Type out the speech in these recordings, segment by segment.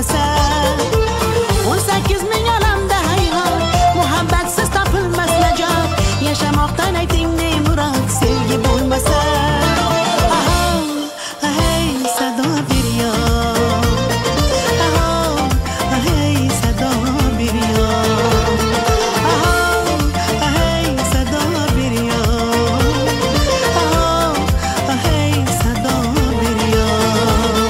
bo'lmasa 18 ming olamda hayhot muhabbatsiz topilmas najot yashamoqdan ayting ne murod sevgi bo'lmasa hey sado biryod hey sado biryod hey sado biryod hey sado biryod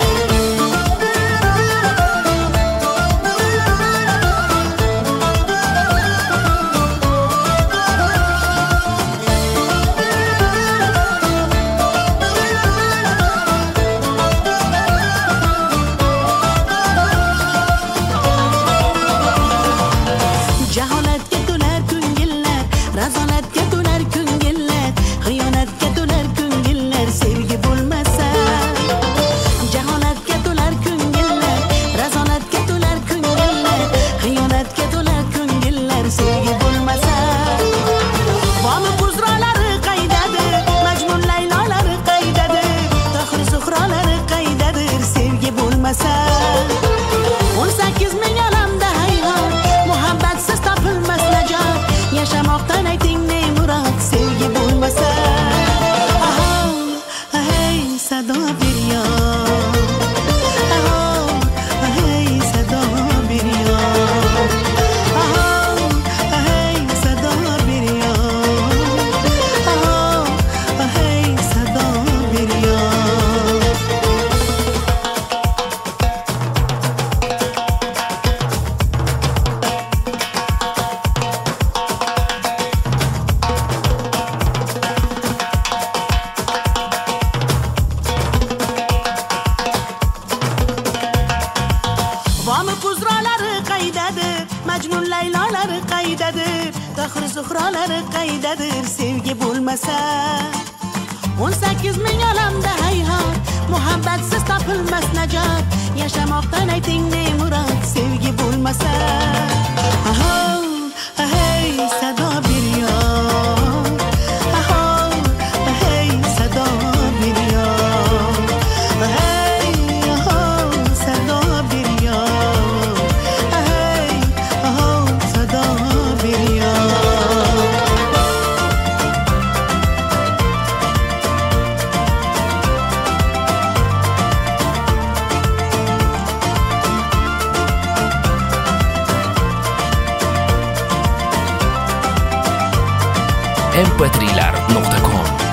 jaholatga to'lar ko'ngillar razolatga to'lar ko'ngillar xiyonatga to'lar ko'ngillar sevgi bo'lmasa jaholatga to'lar ko'ngillar razolatga to'lar ko'ngillar xiyonatga to'lar ko'ngillar sevgi bo'lmasa bomi buzrolari qaydadir majnun laylolari qaydadir tohir zuhrolari qaydadir sevgi bo'lmasa 18 ming olamda hayhot muhabbatsiz topilmas najot yashamoqdan ayting ne murod sevgi bo'lmasa hey sado biryod hey sado biryod hey sado biryod hey sado biryod bomi buzrolari qaydadir majnun laylolari qaydadir tohir zuhrolari qaydadir sevgi bo'lmasa 18 ming olamda hayhot muhabbatsiz topilmas najot yashamoqdan ayting ne murod sevgi bo'lmasa hey sado biryod hey sado biryod hey sado biryod hey sado biryod mp3lar.com